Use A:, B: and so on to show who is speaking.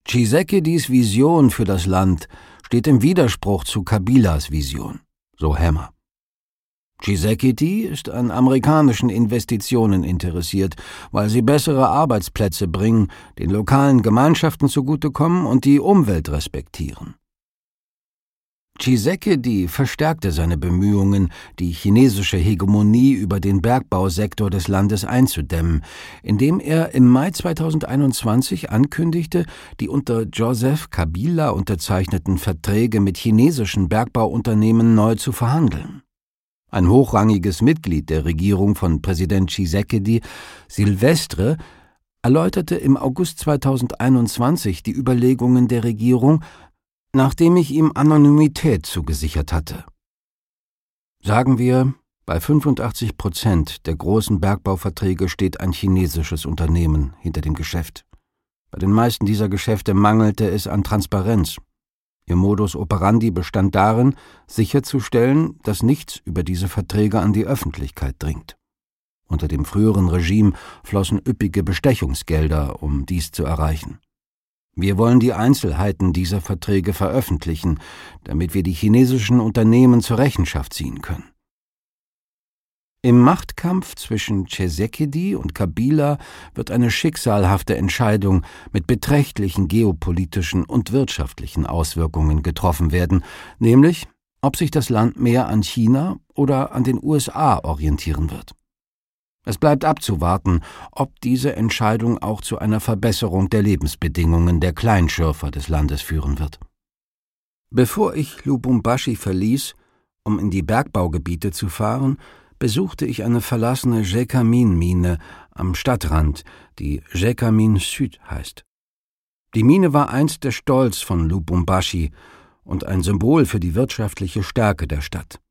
A: Tshisekedis Vision für das Land steht im Widerspruch zu Kabilas Vision, so Hammer. Tshisekedi ist an amerikanischen Investitionen interessiert, weil sie bessere Arbeitsplätze bringen, den lokalen Gemeinschaften zugutekommen und die Umwelt respektieren. Tshisekedi verstärkte seine Bemühungen, die chinesische Hegemonie über den Bergbausektor des Landes einzudämmen, indem er im Mai 2021 ankündigte, die unter Joseph Kabila unterzeichneten Verträge mit chinesischen Bergbauunternehmen neu zu verhandeln. Ein hochrangiges Mitglied der Regierung von Präsident Tshisekedi, Silvestre, erläuterte im August 2021 die Überlegungen der Regierung, nachdem ich ihm Anonymität zugesichert hatte. Sagen wir, bei 85% der großen Bergbauverträge steht ein chinesisches Unternehmen hinter dem Geschäft. Bei den meisten dieser Geschäfte mangelte es an Transparenz. Ihr Modus operandi bestand darin, sicherzustellen, dass nichts über diese Verträge an die Öffentlichkeit dringt. Unter dem früheren Regime flossen üppige Bestechungsgelder, um dies zu erreichen. Wir wollen die Einzelheiten dieser Verträge veröffentlichen, damit wir die chinesischen Unternehmen zur Rechenschaft ziehen können. Im Machtkampf zwischen Tshisekedi und Kabila wird eine schicksalhafte Entscheidung mit beträchtlichen geopolitischen und wirtschaftlichen Auswirkungen getroffen werden, nämlich, ob sich das Land mehr an China oder an den USA orientieren wird. Es bleibt abzuwarten, ob diese Entscheidung auch zu einer Verbesserung der Lebensbedingungen der Kleinschürfer des Landes führen wird. Bevor ich Lubumbashi verließ, um in die Bergbaugebiete zu fahren, besuchte ich eine verlassene Gécamine-Mine am Stadtrand, die Gécamine Süd heißt. Die Mine war einst der Stolz von Lubumbashi und ein Symbol für die wirtschaftliche Stärke der Stadt.